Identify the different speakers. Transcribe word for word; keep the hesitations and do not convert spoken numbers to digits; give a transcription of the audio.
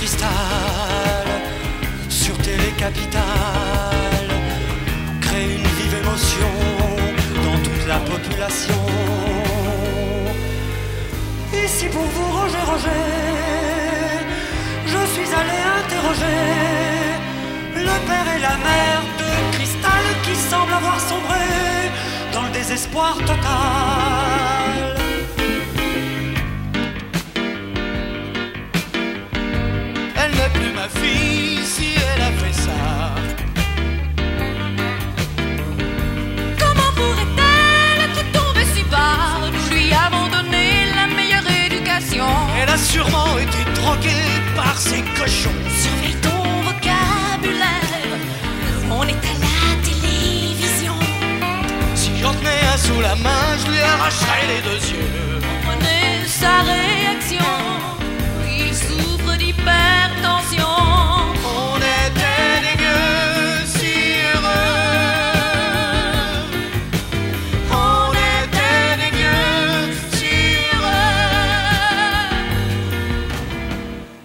Speaker 1: cristal sur Télé-Capitale crée une vive émotion dans toute la population. Ici pour vous, Roger, Roger, je suis allé interroger le père et la mère de Cristal qui semblent avoir sombré dans le désespoir total.
Speaker 2: Elle n'est plus ma fille si elle a fait ça.
Speaker 3: Comment pourrait-elle être tombée si bas? Nous lui avons donné la meilleure éducation.
Speaker 2: Elle a sûrement été droguée par ces cochons.
Speaker 3: Surveille ton vocabulaire, on est à la télévision.
Speaker 2: Si j'en tenais un sous la main, je lui arracherais les deux yeux.